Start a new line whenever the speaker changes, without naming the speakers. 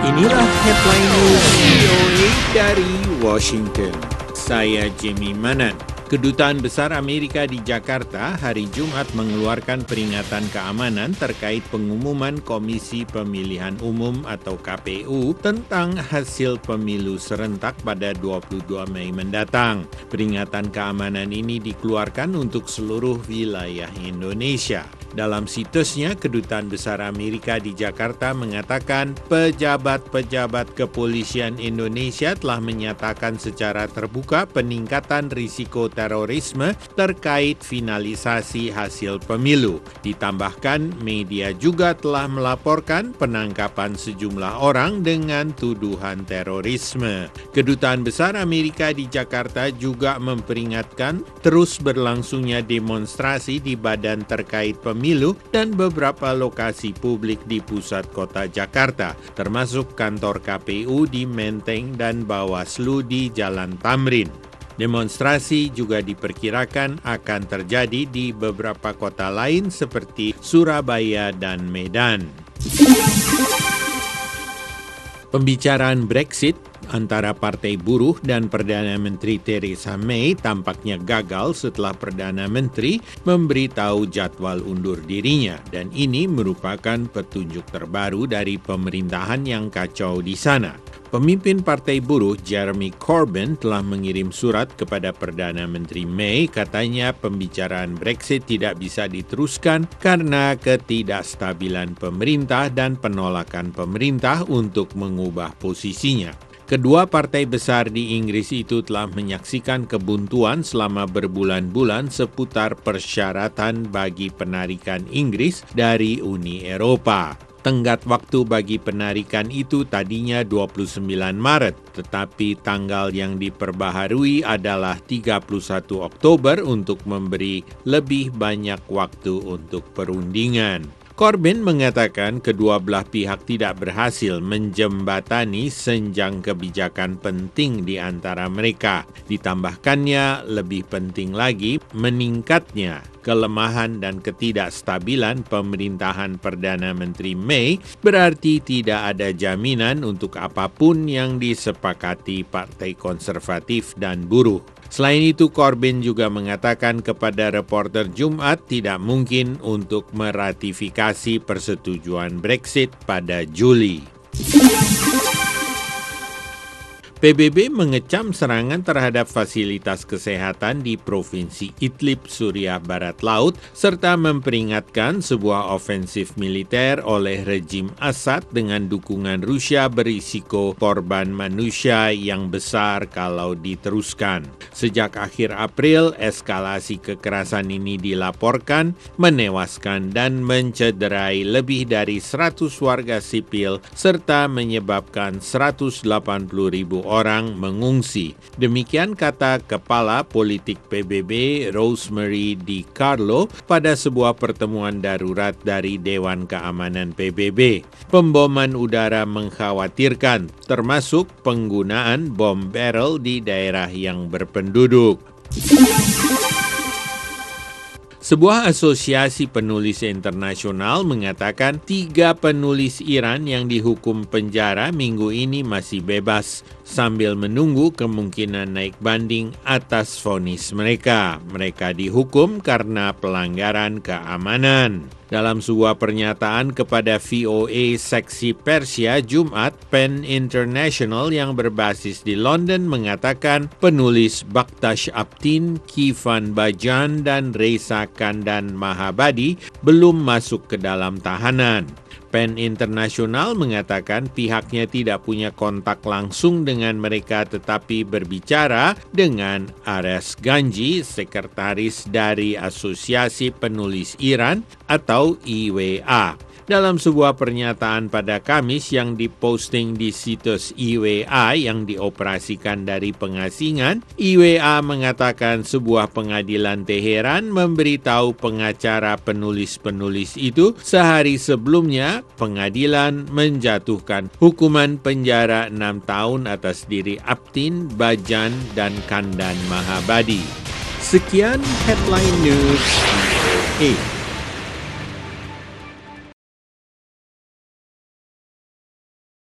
Inilah headline news VOA dari Washington. Saya Jimmy Manan. Kedutaan Besar Amerika di Jakarta hari Jumat mengeluarkan peringatan keamanan terkait pengumuman Komisi Pemilihan Umum atau KPU tentang hasil pemilu serentak pada 22 Mei mendatang. Peringatan keamanan ini dikeluarkan untuk seluruh wilayah Indonesia. Dalam situsnya, Kedutaan Besar Amerika di Jakarta mengatakan pejabat-pejabat kepolisian Indonesia telah menyatakan secara terbuka peningkatan risiko terorisme terkait finalisasi hasil pemilu. Ditambahkan, media juga telah melaporkan penangkapan sejumlah orang dengan tuduhan terorisme. Kedutaan Besar Amerika di Jakarta juga memperingatkan terus berlangsungnya demonstrasi di badan terkait pemilu dan beberapa lokasi publik di pusat kota Jakarta, termasuk kantor KPU di Menteng dan Bawaslu di Jalan Tamrin. Demonstrasi juga diperkirakan akan terjadi di beberapa kota lain seperti Surabaya dan Medan. Pembicaraan Brexit antara Partai Buruh dan Perdana Menteri Theresa May tampaknya gagal setelah Perdana Menteri memberitahu jadwal undur dirinya, dan ini merupakan petunjuk terbaru dari pemerintahan yang kacau di sana. Pemimpin Partai Buruh Jeremy Corbyn telah mengirim surat kepada Perdana Menteri May, katanya pembicaraan Brexit tidak bisa diteruskan karena ketidakstabilan pemerintah dan penolakan pemerintah untuk mengubah posisinya. Kedua partai besar di Inggris itu telah menyaksikan kebuntuan selama berbulan-bulan seputar persyaratan bagi penarikan Inggris dari Uni Eropa. Tenggat waktu bagi penarikan itu tadinya 29 Maret, tetapi tanggal yang diperbaharui adalah 31 Oktober untuk memberi lebih banyak waktu untuk perundingan. Corbyn mengatakan kedua belah pihak tidak berhasil menjembatani senjang kebijakan penting di antara mereka. Ditambahkannya, lebih penting lagi meningkatnya kelemahan dan ketidakstabilan pemerintahan Perdana Menteri May berarti tidak ada jaminan untuk apapun yang disepakati Partai Konservatif dan Buruh. Selain itu, Corbyn juga mengatakan kepada reporter Jumat tidak mungkin untuk meratifikasi persetujuan Brexit pada Juli. PBB mengecam serangan terhadap fasilitas kesehatan di Provinsi Idlib, Suriah Barat Laut, serta memperingatkan sebuah ofensif militer oleh rejim Assad dengan dukungan Rusia berisiko korban manusia yang besar kalau diteruskan. Sejak akhir April, eskalasi kekerasan ini dilaporkan menewaskan dan mencederai lebih dari 100 warga sipil serta menyebabkan 180.000 orang mengungsi. Demikian kata Kepala Politik PBB Rosemary DiCarlo pada sebuah pertemuan darurat dari Dewan Keamanan PBB. Pemboman udara mengkhawatirkan, termasuk penggunaan bom barrel di daerah yang berpenduduk. Sebuah asosiasi penulis internasional mengatakan 3 penulis Iran yang dihukum penjara minggu ini masih bebas sambil menunggu kemungkinan naik banding atas vonis mereka. Mereka dihukum karena pelanggaran keamanan. Dalam sebuah pernyataan kepada VOA Seksi Persia Jumat, PEN International yang berbasis di London mengatakan penulis Bakhtash Aptin, Kifan Bajan, dan Reza Kandan Mahabadi belum masuk ke dalam tahanan. PEN International mengatakan pihaknya tidak punya kontak langsung dengan mereka tetapi berbicara dengan Ares Ganji, sekretaris dari Asosiasi Penulis Iran atau IWA. Dalam sebuah pernyataan pada Kamis yang diposting di situs IWA yang dioperasikan dari pengasingan, IWA mengatakan sebuah pengadilan Teheran memberitahu pengacara penulis-penulis itu sehari sebelumnya pengadilan menjatuhkan hukuman penjara 6 tahun atas diri Aptin, Bajan, dan Kandan Mahabadi. Sekian Headline News VOA.